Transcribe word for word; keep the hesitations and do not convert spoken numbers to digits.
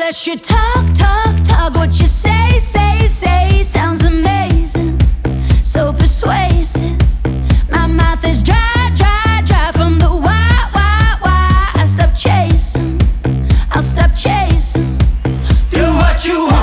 less you talk, talk, talk. What you say, say, say sounds amazing, so persuasive. My mouth is dry, dry, dry from the why, why, why. I stop chasing, I'll stop chasing. Do what you want.